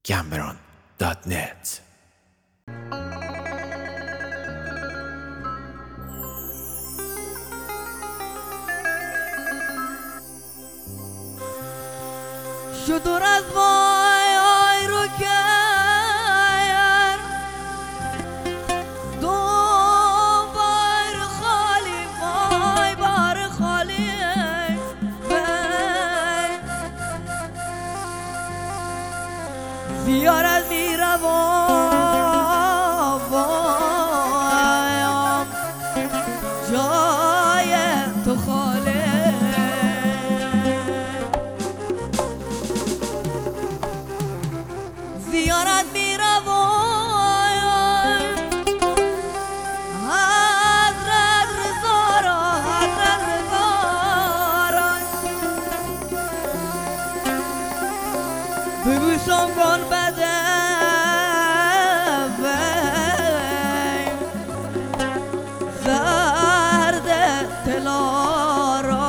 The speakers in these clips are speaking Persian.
Gambron.net. شدور از وای رو کر دو بار خالی وای بار خالی بیار از میروان وایم جای تو خالی زیارت میروان حضرت رضا را حضرت رضا را ببوسم کن بده زرد طلا را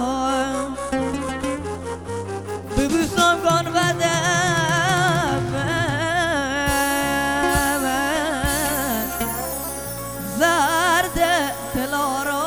ببوسم کن بده زرد طلا را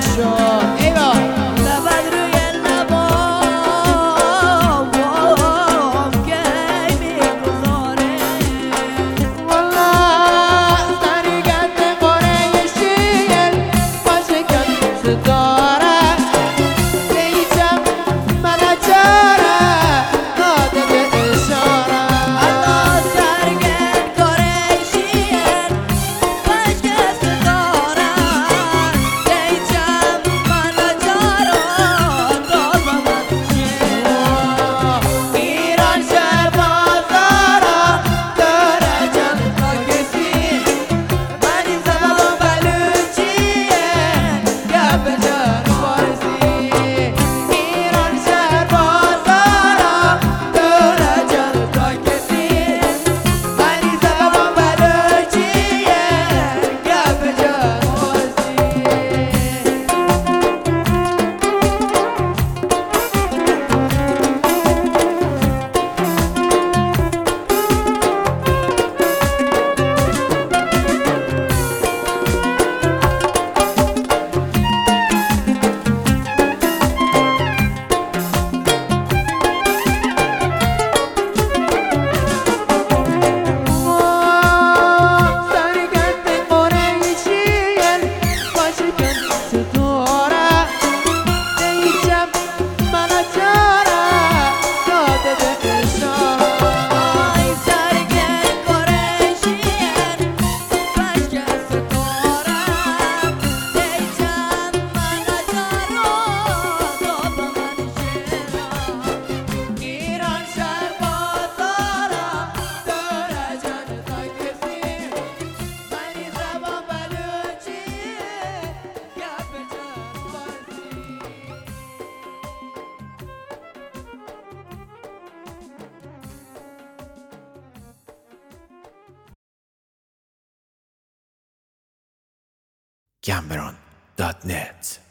شد ایوان لبت روی لبام کی میگذاره والله طریقت قریشیل باشه کن ستاره لیتم من چاره داده به اشاره الله سرگرد قریشیان بشکست دارن لیتم من جاران دازم ایران شهر بازارا داره چند تا کسی منی زبان بلوچیه گپ جان فارسی ایران شهر بازارا داره چند تا کسی منی زبان بلوچیه گپ جان فارسی طریقت قریشیل باشه کن ستاره نیچم من چاره داده به اشاره آی سرگرد قریشیان بشکست دارن لیتم من جاران دازم ایران شهر بازارا داره جان تا کسی منی زبان بلوچیه گپ جان فارسی Cameron.net